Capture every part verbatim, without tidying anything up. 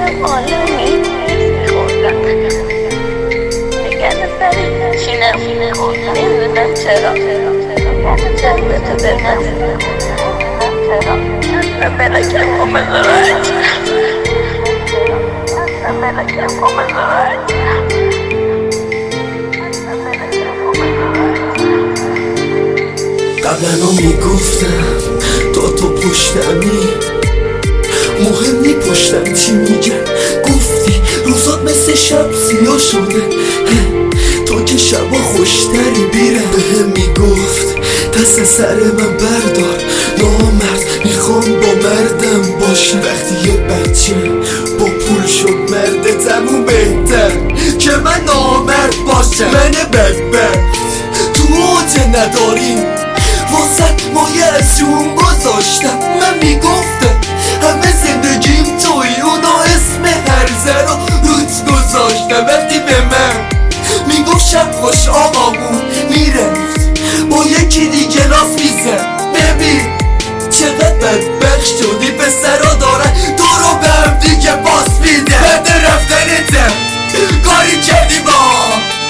دلم عالمی خوردم نگرد برای چی نمیخوردم نمیدونم چرا چرا تو دلم چرا بلکم کامل راحت بلکم کامل راحت قبلا میگفتم تا تو پشتمی مهم نی پشتم چی میگن گفتی روزات مثل شب سیاه شده تو که شبا خوشتری بیرم بهم میگفت دست سر من بردار نامرد میخوام با مردم باشم وقتی یه بچه با پول شد مرد تموم بهتر که من نامرد باشم من بدبخت تو اوج نداریم واسه مایه از جون گذاشتم من میگفتم همه زندگیم توی اونا اسم هرزه رو روت گذاشتم وقتی به من میگفت شب خوش آقامون میرفت با یکی دیگه راست میزن ببین چقدر بدبخت شدی پسرا دارن تو رو به هم دیگه باس میده بده رفتنتم کاری کردی با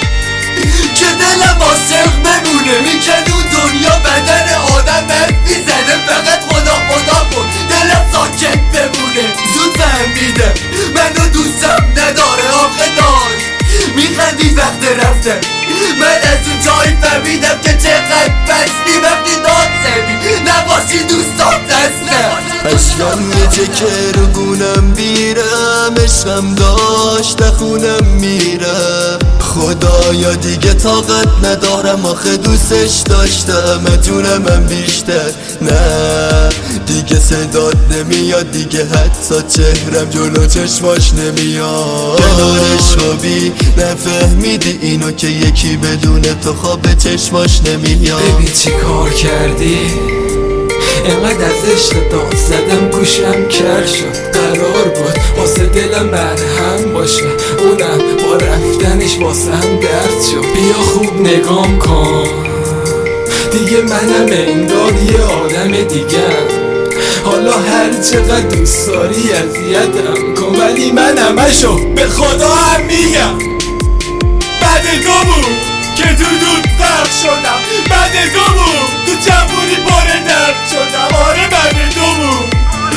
که دلم عاشق بمونه میکرد اون دنیا بدن آدم بد میزنه فقط خدا خدا کن دلم ساکت بمونه زود فهمیدم منو دوستم نداره آخه داشت میخندی وقت رفتن من از اون جایی فهمیدم که چقدر بستی وقتی داد زدی نباشی دوستان دستم عشقم یه چکه رو گونم بیرم عشقم داشت خونم میرم خدایا دیگه طاقت ندارم آخه دوستش داشتم جونم من بیشتر نه دیگه صدات نمیاد دیگه حتی چهرم جلو چشماش نمیاد کنارش خوابی نفهمیدی اینو که یکی بدون تو خواب چشماش نمیاد ببین چی کار کردی اینقدر از عشق داد زدم گوشم کر شد قرار بود واسه دلم مرهم باشه اونم با رفتنش واسه هم درد شد بیا خوب نگام کن دیگه منم انگار یه آدم دیگه حالا هر چقدر دوست داری اذیتم کن ولی من همشو به خدا هم میگم بعد تو بود که تو دود غرق شدم بعد تو بود تو جوونی باره درد شدم آره بعد تو بود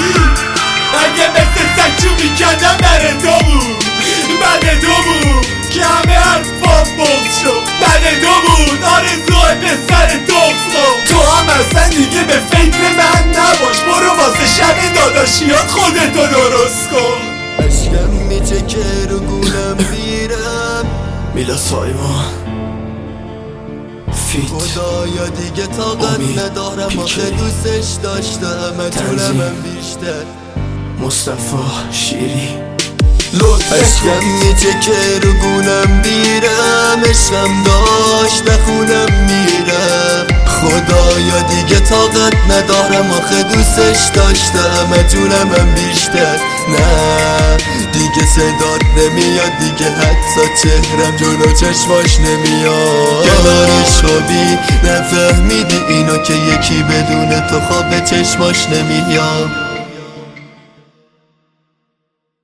اگه مثل سکچو میکردم بر تو بود بعد تو بود که همه حرفام بغض شد بعد تو بود آرزوهای به سر تخصم تو هم اصلا دیگه به فکر من نباش برو واسه شب داداشیات خودتو درست کن عشقم میچه که رو گونم بیرم میلا سایمان فیت خدایا دیگه طاقت ندارم آخه دوستش داشتم جونم من بیشتر مصطفی شیری عشقم میچه که رو گونم بیرم عشقم داشت خونم میرم خدایا دیگه طاقت ندارم آخه دوستش داشتم جونم من بیشتر نه دیگه صدات نمیاد دیگه حتی چهرم جلو چشماش نمیاد کنارش خوابی نفهمیدی اینو که یکی بدون تو خواب چشماش نمیاد